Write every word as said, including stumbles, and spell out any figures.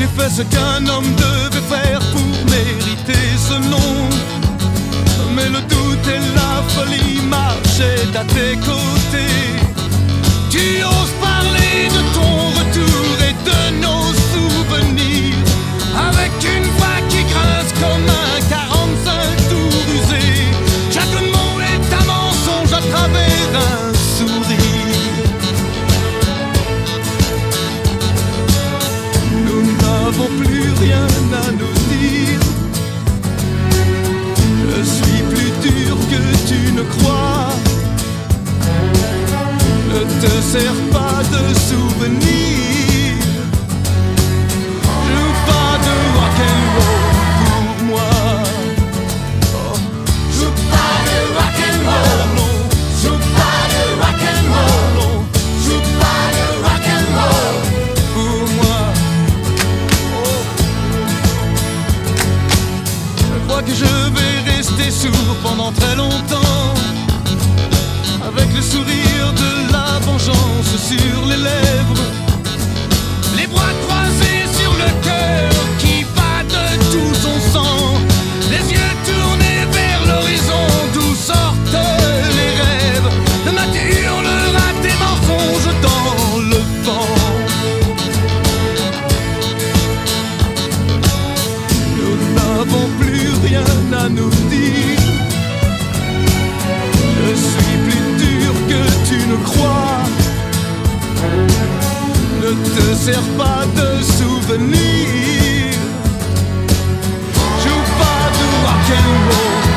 fais ce qu'un homme devait faire pour mériter ce nom. Mais le doute et la folie marchaient à tes côtés. Tu oses parler de ton retour et de nos souvenirs, avec une voix qui grince comme un quarante-cinq tout rusé. Chaque mot est un mensonge à travers un sourire. Nous n'avons plus rien à nous dire. Je suis plus dur que tu ne crois. Ne te sers pas de souvenirs. Joue pas de rock'n'roll pour moi. Oh. Joue pas de rock'n'roll, non. Joue pas de rock'n'roll, non. Joue pas de rock'n'roll pour moi. Oh. Je crois que je vais rester sourd pendant très longtemps, avec le sourire de la vengeance sur les lèvres, les bras croisés sur le cœur qui bat de tout son sang, les yeux tournés vers l'horizon d'où sortent les rêves. Demain tu hurleras tes mensonges dans le vent. Nous n'avons plus rien à nous dire. Je suis plus dur que tu ne crois. Ne te sers pas de souvenirs. Joue pas de rock'n'roll.